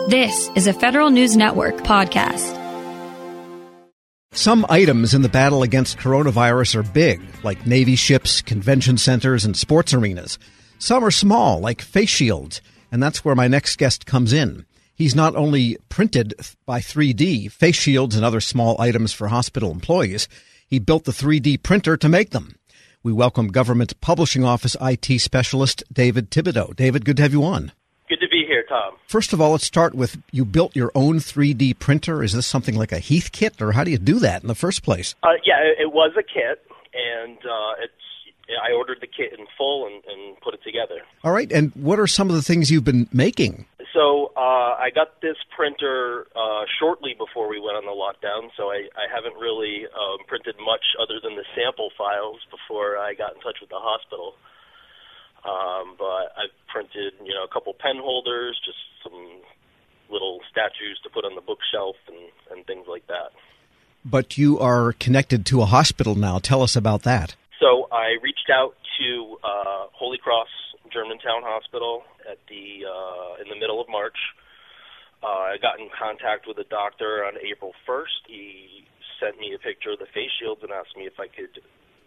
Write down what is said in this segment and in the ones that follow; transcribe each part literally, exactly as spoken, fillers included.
This is a Federal News Network podcast. Some items in the battle against coronavirus are big, like Navy ships, convention centers, and sports arenas. Some are small, like face shields, and that's where my next guest comes in. He's not only printed by three D face shields and other small items for hospital employees, he built the three D printer to make them. We welcome Government Publishing Office I T specialist David Thibodeau. David, good to have you on. Good to be here, Tom. First of all, let's start with, you built your own three D printer. Is this something like a Heath kit, or how do you do that in the first place? Uh, yeah, it, it was a kit, and uh, it's I ordered the kit in full and, and put it together. All right, and what are some of the things you've been making? So uh, I got this printer uh, shortly before we went on the lockdown, so I, I haven't really um, printed much other than the sample files before I got in touch with the hospital. Um, but I've printed, you know, a couple pen holders, just some little statues to put on the bookshelf and, and things like that. But you are connected to a hospital now. Tell us about that. So I reached out to uh, Holy Cross Germantown Hospital at the uh, in the middle of March. Uh, I got in contact with a doctor on April first. He sent me a picture of the face shields and asked me if I could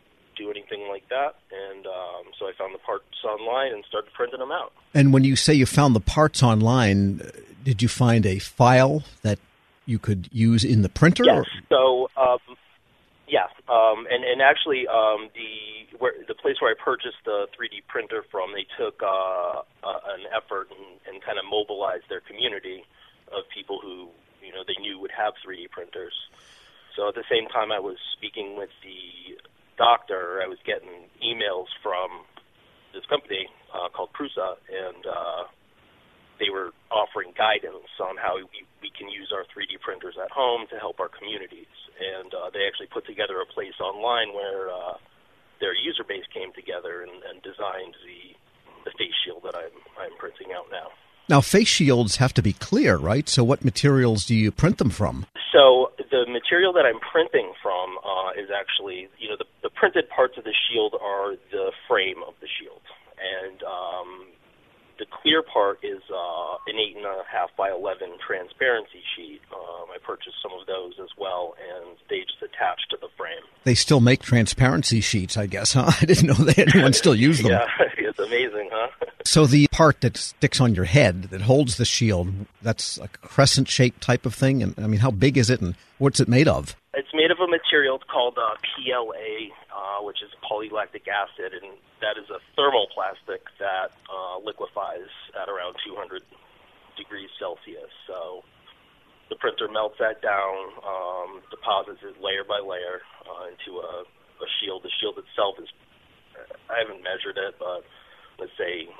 do anything like that, and um, so I found the parts online and started printing them out. And when you say you found the parts online, did you find a file that you could use in the printer? Yes. Or? So, um, yeah, um, and and actually, um, the where the place where I purchased the three D printer from, they took uh, uh, an effort and, and kind of mobilized their community of people who you know they knew would have three D printers. So at the same time, I was speaking with the doctor, I was getting emails from this company uh, called Prusa, and uh, they were offering guidance on how we, we can use our three D printers at home to help our communities. And uh, they actually put together a place online where uh, their user base came together and, and designed the the face shield that I'm I'm printing out now. Now, face shields have to be clear, right? So what materials do you print them from? So the material that I'm printing from uh, is actually, you know, the, the printed parts of the shield are the frame of the shield. And um, the clear part is uh, an eight and a half by eleven transparency sheet. Um, I purchased some of those as well, and they just attach to the frame. They still make transparency sheets, I guess, huh? I didn't know that anyone still used them. Yeah, it's amazing, huh? So the part that sticks on your head that holds the shield, that's a crescent-shaped type of thing? And I mean, how big is it, and what's it made of? It's made of a material called uh, P L A, uh, which is polylactic acid, and that is a thermoplastic that uh, liquefies at around two hundred degrees Celsius. So the printer melts that down, um, deposits it layer by layer uh, into a, a shield. The shield itself is, I haven't measured it, but let's say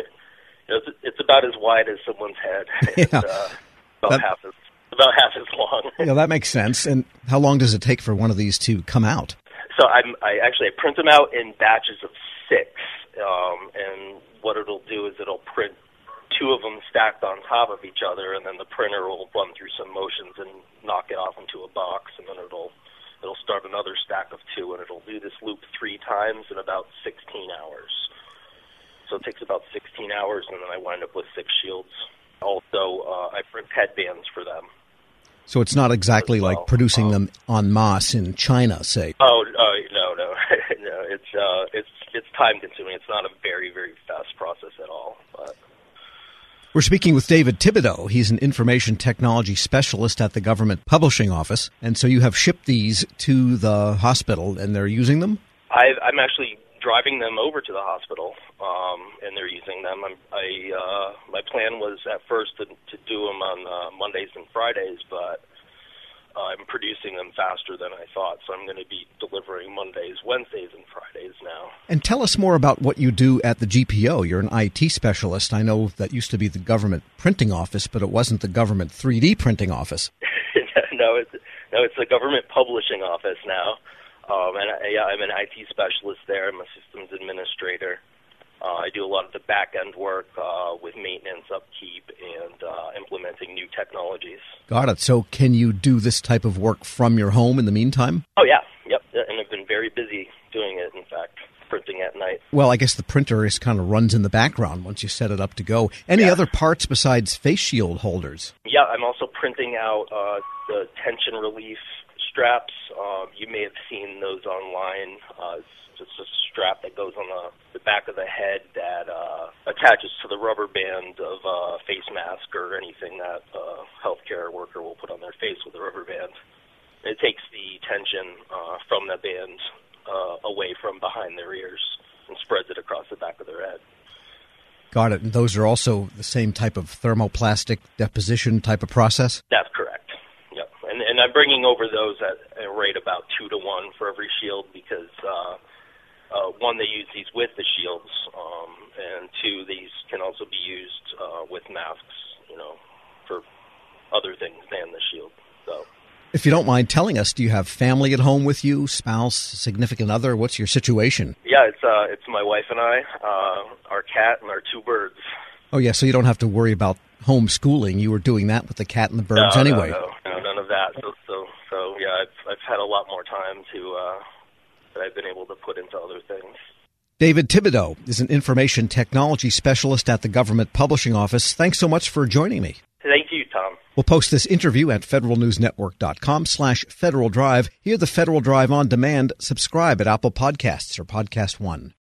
you know, it's, it's about as wide as someone's head. It's yeah. uh, about that, half as about half as long. Yeah, that makes sense. And how long does it take for one of these to come out? So I'm, I actually I print them out in batches of six, um, and what it'll do is it'll print two of them stacked on top of each other, and then the printer will run through some motions and knock it off into a box, and then it'll it'll start another stack of two, and it'll do this loop three times in about sixteen hours. So it takes about sixteen hours, and then I wind up with six shields. Also, uh, I print headbands for them. So it's not exactly well. like producing um, them en masse in China, say. Oh, uh, no, no, no. It's uh, it's it's time consuming. It's not a very very fast process at all. But we're speaking with David Thibodeau. He's an information technology specialist at the Government Publishing Office, and so you have shipped these to the hospital, and they're using them. I, I'm actually driving them over to the hospital, um, and they're using them. I'm, I uh, my plan was at first to, to do them on uh, Mondays and Fridays, but uh, I'm producing them faster than I thought, so I'm going to be delivering Mondays, Wednesdays, and Fridays now. And tell us more about what you do at the G P O. You're an I T specialist. I know that used to be the government printing office, but it wasn't the government three D printing office. no, it's no, it's the government publishing office now. Um, and I, yeah, I'm an I T specialist there. I'm a systems administrator. Uh, I do a lot of the back-end work uh, with maintenance, upkeep, and uh, implementing new technologies. Got it. So can you do this type of work from your home in the meantime? Oh, yeah. Yep. And I've been very busy doing it, in fact, printing at night. Well, I guess the printer is kind of runs in the background once you set it up to go. Any yeah. other parts besides face shield holders? Yeah, I'm also printing out uh, the tension relief straps. Um, you may have seen those online. Uh, it's just a strap that goes on the, the back of the head that uh, attaches to the rubber band of a face mask or anything that a healthcare worker will put on their face with a rubber band. It takes the tension uh, from the band uh, away from behind their ears and spreads it across the back of their head. Got it. And those are also the same type of thermoplastic deposition type of process? That's correct. Yep. And, and I'm bringing over those at a rate about two to one for every shield because, uh, uh, one, they use these with the shields, um, and two, these can also be used uh, with masks, you know, for other things than the shield. So. If you don't mind telling us, do you have family at home with you, spouse, significant other? What's your situation? Yeah, it's uh, it's my wife and I, uh, our cat, and our two birds. Oh, yeah, so you don't have to worry about homeschooling. You were doing that with the cat and the birds no, anyway. No, no, no, none of that. So, so, so yeah, I've, I've had a lot more time to uh, that I've been able to put into other things. David Thibodeau is an information technology specialist at the Government Publishing Office. Thanks so much for joining me. Thank you, Tom. We'll post this interview at federalnewsnetwork.com slash Federal Drive. Hear the Federal Drive on demand. Subscribe at Apple Podcasts or Podcast One.